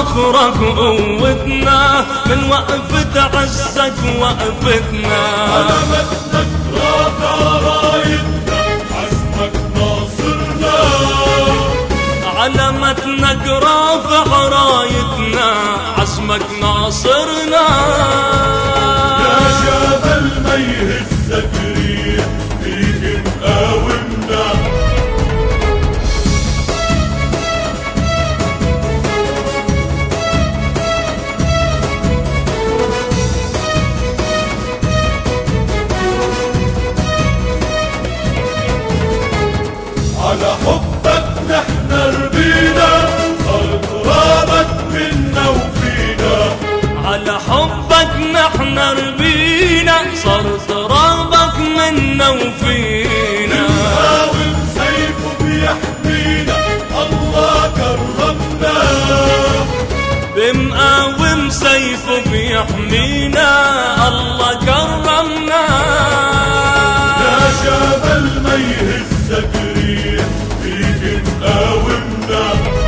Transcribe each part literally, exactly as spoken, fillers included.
صخرك قوتنا، من وقفة عزك وقفتنا. على متنك رافع رايتنا، عزمك ناصرنا. على متنك رافع رايتنا، عزمك ناصرنا. يا جبل ما يهزك ريح، فيك مقاومنا. على حبك نحن ربينا، صار ترابك منا وفينا. على حبك نحن ربينا، صار ترابك منا وفينا. بنقاوم سيفه بيحمينا، الله كرمنا. بمقاوم سيفه بيحمينا، الله كرمنا. يا جبل ما يهزك ريح، فيك مقاومنا.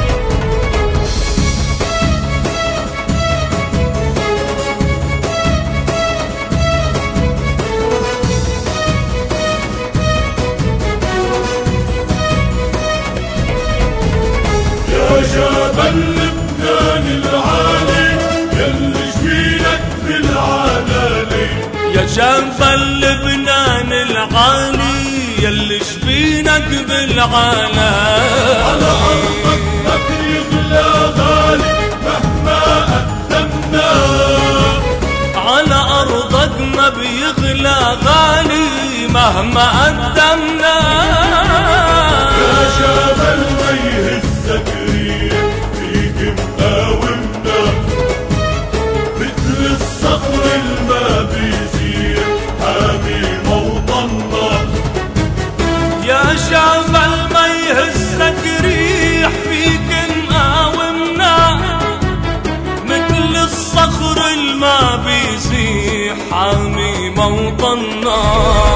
يا جبل لبنان العالي، يلي جبينك بالعلالي. يا جبل لبنان العالي، يلي جبينك بالعالي. على أرضك ما بيغلى غالي، مهما قدمنا. على أرضك ما بيغلى غالي، مهما قدمنا. يا جبل ما يهزك ريح، فيك مقاومنا. مثل الصخر الما بيزيح، حامي موطننا. يا جبل ما يهزك ريح، فيك مقاومنا. مثل الصخر الما بيزيح، حامي موطننا.